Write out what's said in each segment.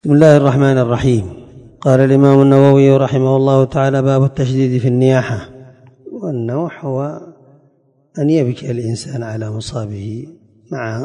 بسم الله الرحمن الرحيم. قال الإمام النووي رحمه الله تعالى: باب التشديد في النياحة. والنوح هو أن يبكي الإنسان على مصابه مع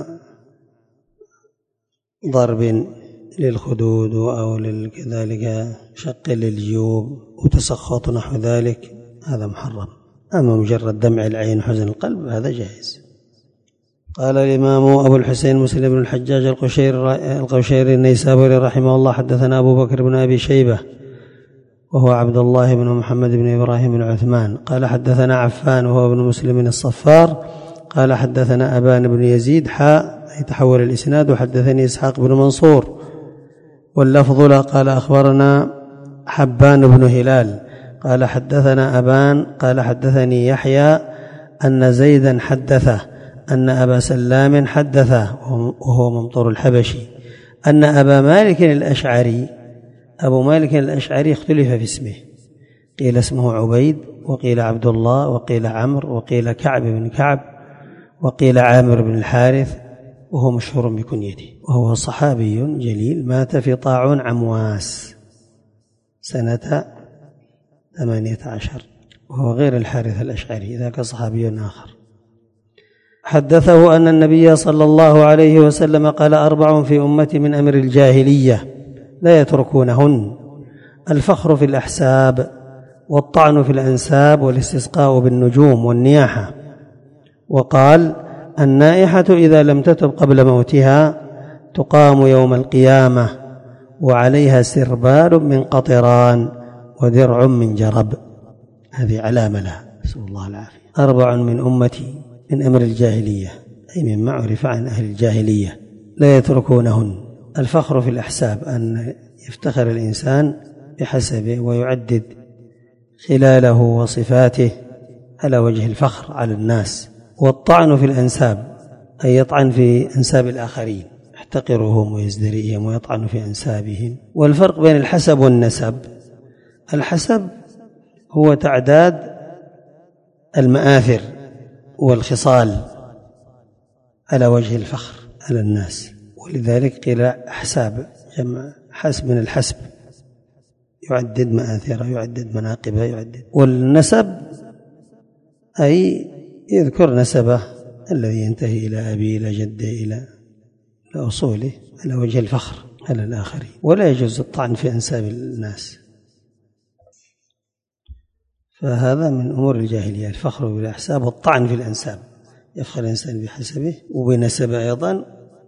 ضرب للخدود أو كذلك شق للجيوب وتسخط نحو ذلك، هذا محرم. أما مجرد دمع العين وحزن القلب هذا جائز. قال الإمام أبو الحسين مسلم بن الحجاج القشيري النيسابوري رحمه الله: حدثنا أبو بكر بن أبي شيبة وهو عبد الله بن محمد بن إبراهيم بن عثمان قال حدثنا عفان وهو ابن مسلم الصفار قال حدثنا أبان بن يزيد يتحول الإسناد: وحدثني إسحاق بن منصور واللفظ له قال أخبرنا حبان بن هلال قال حدثنا أبان قال حدثني يحيى أن زيدا حدثه أن أبا سلام حدثه وهو ممطر الحبشي أن أبا مالك الأشعري أبو مالك الأشعري اختلف في اسمه، قيل اسمه عبيد وقيل عبد الله وقيل عمرو وقيل كعب بن كعب وقيل عامر بن الحارث، وهو مشهور بكنيته، وهو صحابي جليل مات في طاعون عمواس سنة 18 وهو غير الحارث الأشعري، ذاك صحابي آخر. حدثه أن النبي صلى الله عليه وسلم قال: 4 في أمتي من أمر الجاهلية لا يتركونهن: الفخر في الأحساب، والطعن في الأنساب، والاستسقاء بالنجوم، والنياحة. وقال: النائحة إذا لم تتب قبل موتها تقام يوم القيامة وعليها سربال من قطران ودرع من جرب. هذه علامة لها، نسأل الله العافية. 4 من أمتي من أمر الجاهلية، أي مما عرف عن أهل الجاهلية، لا يتركونهن: الفخر في الأحساب، أن يفتخر الإنسان بحسبه ويعدد خلاله وصفاته على وجه الفخر على الناس. والطعن في الأنساب، أي يطعن في أنساب الآخرين، يحتقرهم ويزدريهم ويطعن في أنسابهم. والفرق بين الحسب والنسب: الحسب هو تعداد المآثر والخصال على وجه الفخر على الناس، ولذلك قيل أحساب، جمع حسب من الحسب، يعدد مآثره يعدد مناقبه يعدد. والنسب أي يذكر نسبه الذي ينتهي إلى أبيه إلى جده إلى أصوله على وجه الفخر على الآخرين، ولا يجوز الطعن في أنساب الناس، فهذا من أمور الجاهلية: الفخر بالأحساب والطعن في الأنساب، يفخر الإنسان بحسبه وبنسبه أيضا،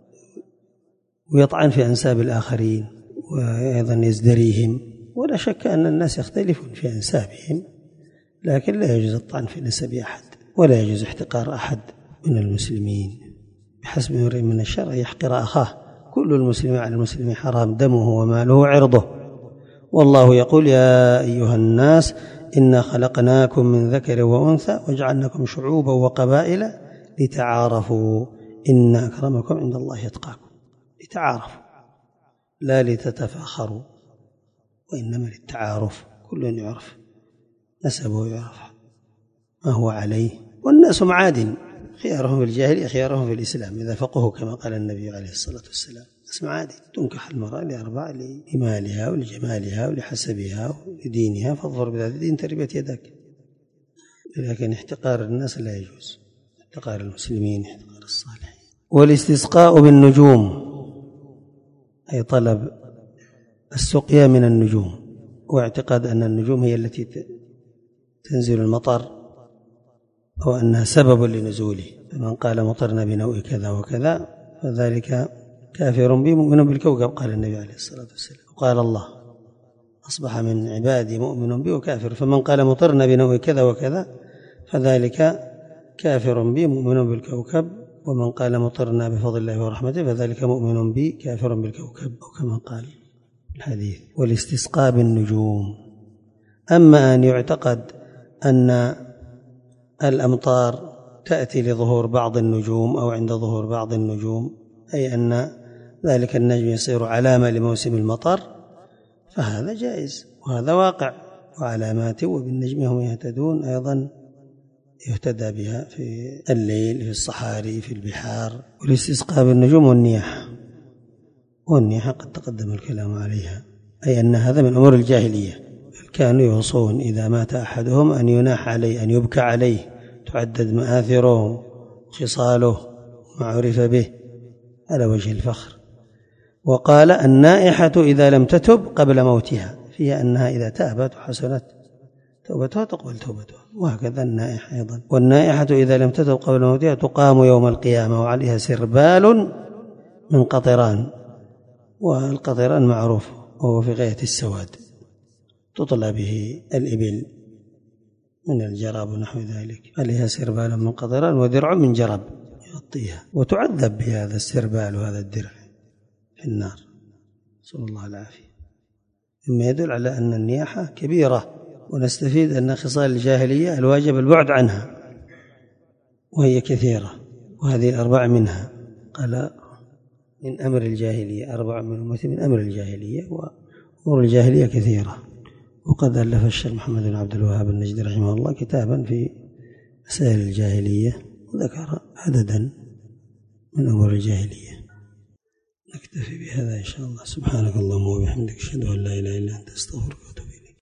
ويطعن في أنساب الآخرين وأيضا يزدريهم. ولا شك أن الناس يختلفون في أنسابهم، لكن لا يجوز الطعن في نسب أحد، ولا يجوز احتقار أحد من المسلمين، بحسب امرئ من الشر يحقر أخاه. كل المسلم على المسلم حرام دمه وماله وعرضه. والله يقول: يا أيها الناس إنا خلقناكم من ذكر وأنثى وجعلناكم شعوبا وقبائل لتعارفوا إن أكرمكم عند الله يتقاكم. لتعارفوا لا لتتفاخروا، وإنما للتعارف، كل يعرف نسبه يعرف ما هو عليه. والناس معادن، خيارهم في الجاهلية خيارهم في الإسلام إذا فقهوا، كما قال النبي عليه الصلاة والسلام: ناس معادن. تنكح المرأة ل4: لمالها ولجمالها ولحسبها ولدينها، فاظفر بذات الدين تربت يدك. لكن احتقار الناس لا يجوز، احتقار المسلمين، احتقار الصالحين. والاستسقاء بالنجوم، أي طلب السقيا من النجوم، واعتقاد أن النجوم هي التي تنزل المطر أو أنها سبب لنزوله. فمن قال مطرنا بنوء كذا وكذا فذلك كافر بي مؤمن بالكوكب، قال النبي عليه الصلاة والسلام. وقال الله: أصبح من عبادي مؤمن بي وكافر. فمن قال مطرنا بنوء كذا وكذا فذلك كافر بي مؤمن بالكوكب، ومن قال مطرنا بفضل الله ورحمته فذلك مؤمن بي كافر بالكوكب، أو كما قال الحديث. والاستسقاء بالنجوم: أما أن يعتقد أن الأمطار تأتي لظهور بعض النجوم أو عند ظهور بعض النجوم، أي أن ذلك النجم يصير علامة لموسم المطر، فهذا جائز وهذا واقع. وعلامات وبالنجم هم يهتدون أيضا يهتدى بها في الليل، في الصحاري، في البحار. والاستسقاء بالنجوم والنياحة. والنياحة قد تقدم الكلام عليها، أي أن هذا من أمور الجاهلية. كانوا يوصون إذا مات أحدهم أن يناح عليه، أن يبكى عليه، تعدد مآثره خصاله ما عرف به على وجه الفخر. وقال النائحة إذا لم تتب قبل موتها، فيها أنها إذا تابت وحسنت توبتها تقبل توبتها، وهكذا النائحة أيضا. والنائحة إذا لم تتب قبل موتها تقام يوم القيامة وعليها سربال من قطران، والقطران معروف وهو في غاية السواد، تطلى به الإبل من الجراب ونحو ذلك، عليها سربال من قطران ودرع من جرب يغطيها، وتعذب بهذا السربال وهذا الدرع في النار، صلى الله العافية. مما يدل على أن النياحة كبيرة، ونستفيد أن خصال الجاهلية الواجب البعد عنها، وهي كثيرة، وهذه الأربع منها. قال من أمر الجاهلية، أربع من أمر الجاهلية، وأمور الجاهلية كثيرة. وقد ألف الشيخ محمد بن عبد الوهاب النجدي رحمه الله كتابا في مسائل الجاهلية، وذكر عددا من أمور الجاهلية. نكتفي بهذا إن شاء الله. سبحانك اللهم وبحمدك، أشهد أن لا إله إلا أنت، أستغفرك وأتوب إليك.